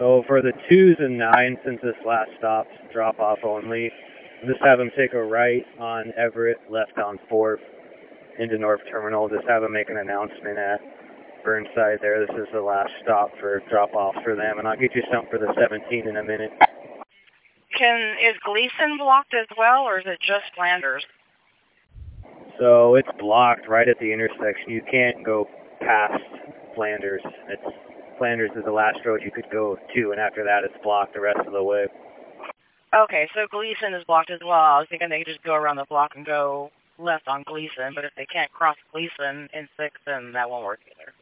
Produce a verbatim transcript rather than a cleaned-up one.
So for the twos and nines, since this last stop's drop-off only, just have them take a right on Everett, left on fourth into North Terminal. Just have them make an announcement at Burnside there. This is the last stop for drop-off for them, and I'll get you something for the seventeen in a minute. Can is Gleason blocked as well, or is it just Flanders? So it's blocked right at the intersection. You can't go past Flanders. It's Flanders is the last road you could go to, and after that it's blocked the rest of the way. Okay, so Gleason is blocked as well. I was thinking they could just go around the block and go left on Gleason, but if they can't cross Gleason in six, then that won't work either.